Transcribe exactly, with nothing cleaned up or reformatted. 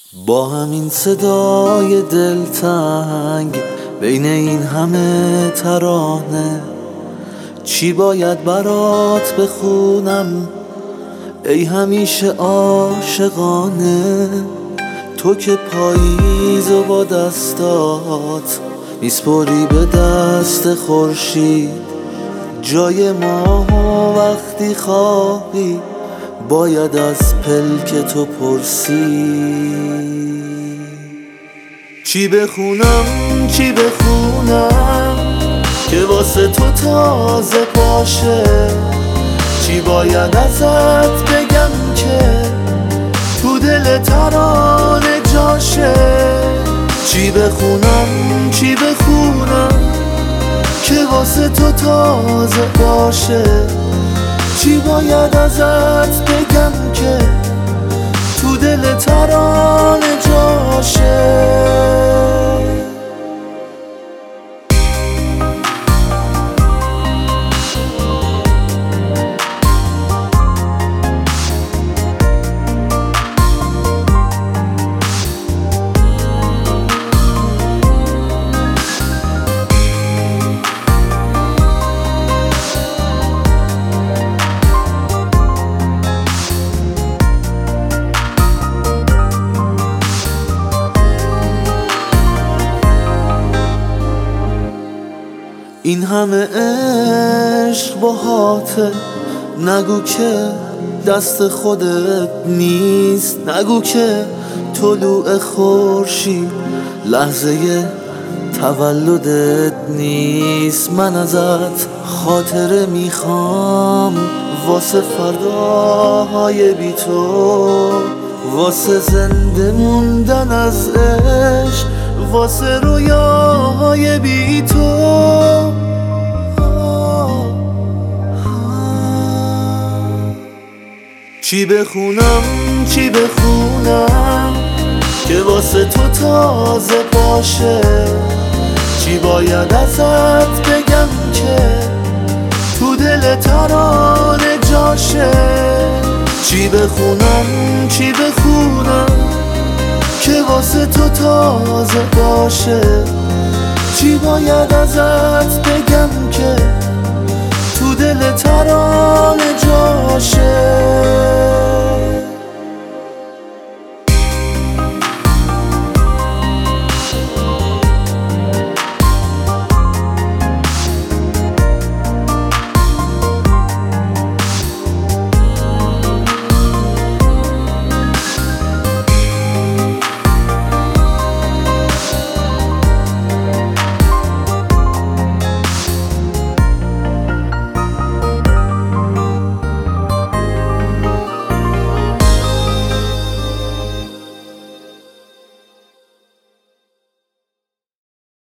با همین صدای دلتنگ بین این همه ترانه، چی باید برات بخونم ای همیشه عاشقانه؟ تو که پاییز و با دستات میسپری به دست خورشید، جای ما وقتی خواهی باید از پلک تو پرسی. چی بخونم چی بخونم که واسه تو تازه باشه؟ چی باید ازت بگم که تو دل ترانه جاشه؟ چی بخونم چی بخونم که واسه تو تازه باشه؟ چی باید ازت بگم که تو دل ترانه جاشه؟ این همه عشق باهاته، نگو که دست خودت نیست، نگو که طلوع خورشید لحظه تولدت نیست. من ازت خاطره میخوام واسه فرداهای بی تو، واسه زنده موندن از عشق، واسه رویاهای بی تو. چی بخونم چی بخونم که واسه تو تازه باشه؟ چی باید ازت بگم که تو دل ترانه جاشه؟ چی بخونم چی بخونم که واسه تو تازه باشه؟ چی باید ازت بگم که تو دل ترانه جاشه؟